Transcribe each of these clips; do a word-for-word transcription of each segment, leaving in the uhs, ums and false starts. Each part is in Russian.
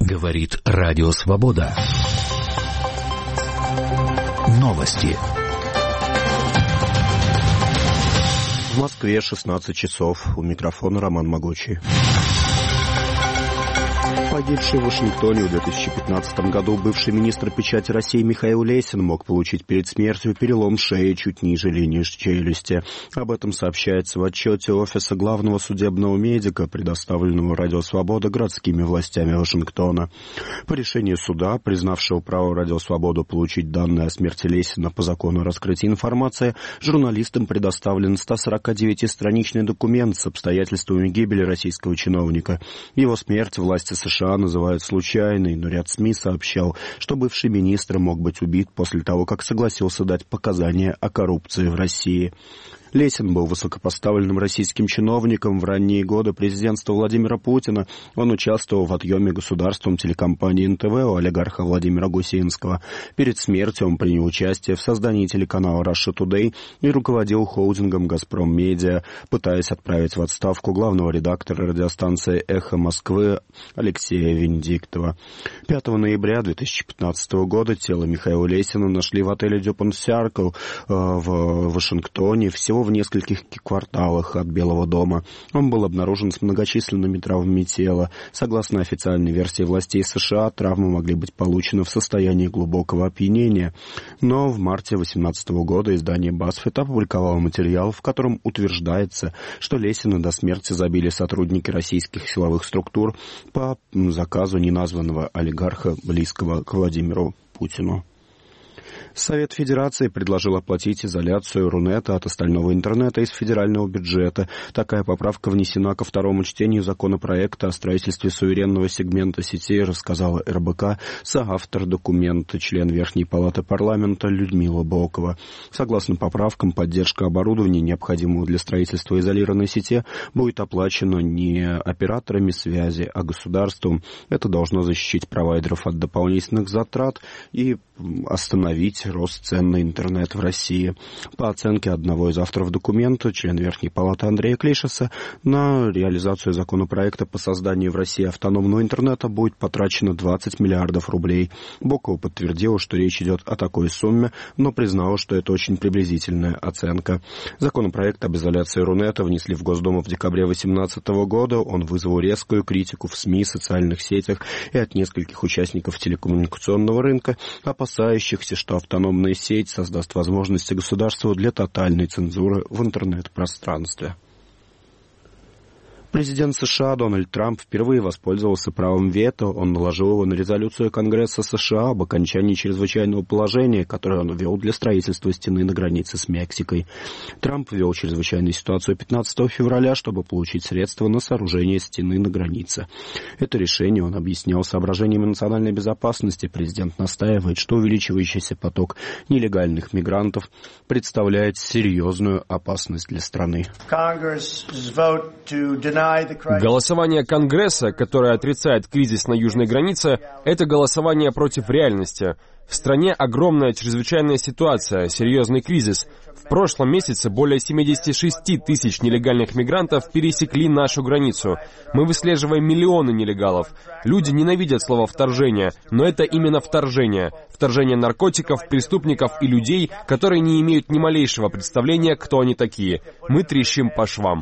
Говорит Радио Свобода. Новости. В Москве шестнадцать часов. У микрофона Роман Могучий. Погибший в Вашингтоне в две тысячи пятнадцатом году бывший министр печати России Михаил Лесин мог получить перед смертью перелом шеи чуть ниже линии челюсти. Об этом сообщается в отчете Офиса главного судебного медика, предоставленного Радио Свобода городскими властями Вашингтона. По решению суда, признавшего право Радио Свободу получить данные о смерти Лесина по закону о раскрытии информации, журналистам предоставлен сто сорок девятистраничный документ с обстоятельствами гибели российского чиновника. Его смерть власти США называют случайной, но ряд СМИ сообщал, что бывший министр мог быть убит после того, как согласился дать показания о коррупции в России. Лесин был высокопоставленным российским чиновником в ранние годы президентства Владимира Путина. Он участвовал в отъеме государством телекомпании эн тэ вэ у олигарха Владимира Гусинского. Перед смертью он принял участие в создании телеканала Russia Today и руководил холдингом «Газпром Медиа», пытаясь отправить в отставку главного редактора радиостанции «Эхо Москвы» Алексея Венедиктова. пятого ноября две тысячи пятнадцатого года тело Михаила Лесина нашли в отеле «Дюпонт Сиркл» в Вашингтоне, всего в нескольких кварталах от Белого дома. Он был обнаружен с многочисленными травмами тела. Согласно официальной версии властей США, травмы могли быть получены в состоянии глубокого опьянения. Но в марте две тысячи восемнадцатого года издание BuzzFeed опубликовало материал, в котором утверждается, что Лесина до смерти забили сотрудники российских силовых структур по заказу неназванного олигарха, близкого к Владимиру Путину. Совет Федерации предложил оплатить изоляцию Рунета от остального интернета из федерального бюджета. Такая поправка внесена ко второму чтению законопроекта о строительстве суверенного сегмента сети, рассказала эр бэ ка соавтор документа, член Верхней палаты парламента Людмила Бокова. Согласно поправкам, поддержка оборудования, необходимого для строительства изолированной сети, будет оплачена не операторами связи, а государством. Это должно защитить провайдеров от дополнительных затрат и остановить рост цен на интернет в России. По оценке одного из авторов документа, члена Верхней палаты Андрея Клишеса, на реализацию законопроекта по созданию в России автономного интернета будет потрачено двадцать миллиардов рублей. Бокова подтвердила, что речь идет о такой сумме, но признала, что это очень приблизительная оценка. Законопроект об изоляции Рунета внесли в Госдуму в декабре две тысячи восемнадцатого года. Он вызвал резкую критику в СМИ, социальных сетях и от нескольких участников телекоммуникационного рынка, опасающихся, что автономная сеть создаст возможности государству для тотальной цензуры в интернет-пространстве. Президент США Дональд Трамп впервые воспользовался правом вето. Он наложил его на резолюцию Конгресса США об окончании чрезвычайного положения, которое он ввел для строительства стены на границе с Мексикой. Трамп ввел чрезвычайную ситуацию пятнадцатого февраля, чтобы получить средства на сооружение стены на границе. Это решение он объяснял соображениями национальной безопасности. Президент настаивает, что увеличивающийся поток нелегальных мигрантов представляет серьезную опасность для страны. Голосование Конгресса, которое отрицает кризис на южной границе, это голосование против реальности. В стране огромная чрезвычайная ситуация, серьезный кризис. В прошлом месяце более семьдесят шесть тысяч нелегальных мигрантов пересекли нашу границу. Мы выслеживаем миллионы нелегалов. Люди ненавидят слово «вторжение», но это именно вторжение. Вторжение наркотиков, преступников и людей, которые не имеют ни малейшего представления, кто они такие. Мы трещим по швам.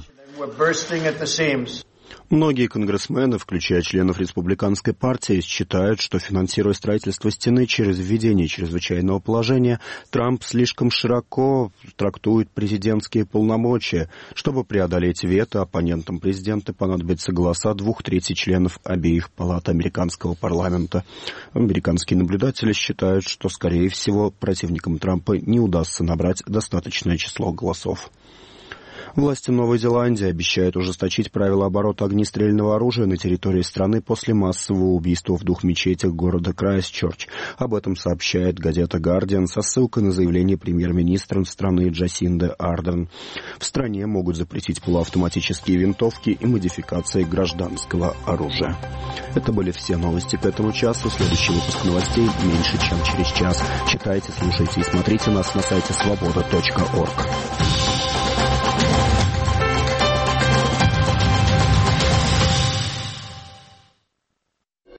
Многие конгрессмены, включая членов республиканской партии, считают, что, финансируя строительство стены через введение чрезвычайного положения, Трамп слишком широко трактует президентские полномочия. Чтобы преодолеть вето, оппонентам президента понадобятся голоса двух третей членов обеих палат американского парламента. Американские наблюдатели считают, что, скорее всего, противникам Трампа не удастся набрать достаточное число голосов. Власти Новой Зеландии обещают ужесточить правила оборота огнестрельного оружия на территории страны после массового убийства в двух мечетях города Крайстчерч. Об этом сообщает газета «Гардиан» со ссылкой на заявление премьер-министра страны Джасинды Ардерн. В стране могут запретить полуавтоматические винтовки и модификации гражданского оружия. Это были все новости к этому часу. Следующий выпуск новостей меньше, чем через час. Читайте, слушайте и смотрите нас на сайте свобода точка орг.